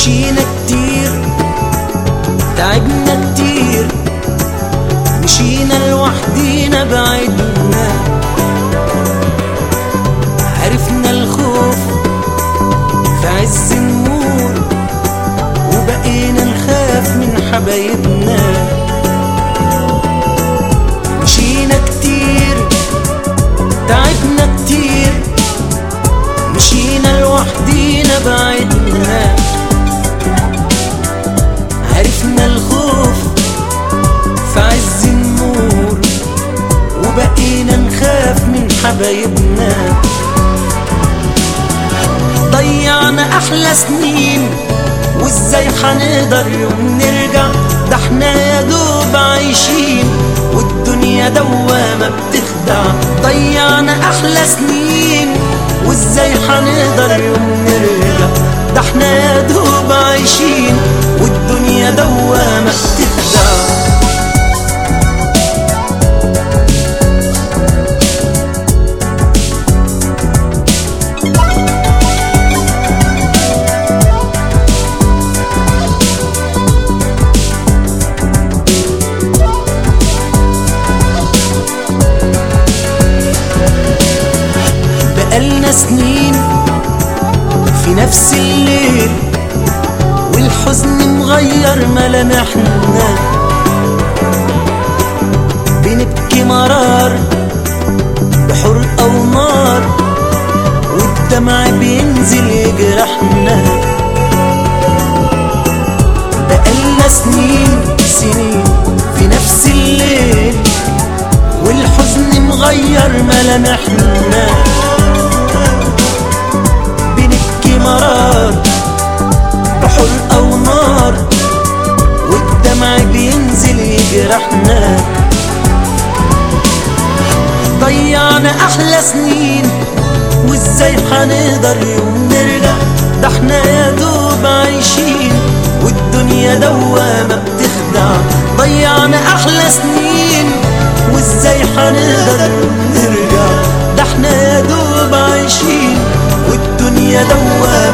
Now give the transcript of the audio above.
مشينا كتير، تعبنا كتير، مشينا لوحدينا بعدنا، عرفنا الخوف في عز النور، وبقينا نخاف من حبايبنا. مشينا كتير، تعبنا كتير، مشينا لوحدينا بعدنا، عرفنا الخوف في عز النور، وبقينا نخاف من حبايبنا. ضيعنا أحلى سنين، وإزاي حنقدر يوم نرجع؟ ده احنا يا دوب عايشين، والدنيا دوامة بتخدع. ضيعنا أحلى سنين، وإزاي حنقدر يوم نرجع؟ ده احنا يا دوب عايشين، والدنيا دوامة بتخدع. بقالنا سنين في نفس الليل، والحزن مغير ملامحنا، بنبكي مرار بحرقة ونار، والدمع بينزل يجرحنا. بقالنا سنين في نفس الليل، والحزن مغير ملامحنا، بنبكي مرار بحرقة ونار، والدمع بينزل يجرحنا. ضيعنا أحلى سنين، وإزاي حنقدر يوم نرجع؟ ده احنا يا دوب عايشين، والدنيا دوامة بتخدع. ضيعنا أحلى سنين، وإزاي حنقدر يوم نرجع؟ ده احنا يا دوب عايشين، والدنيا دوامة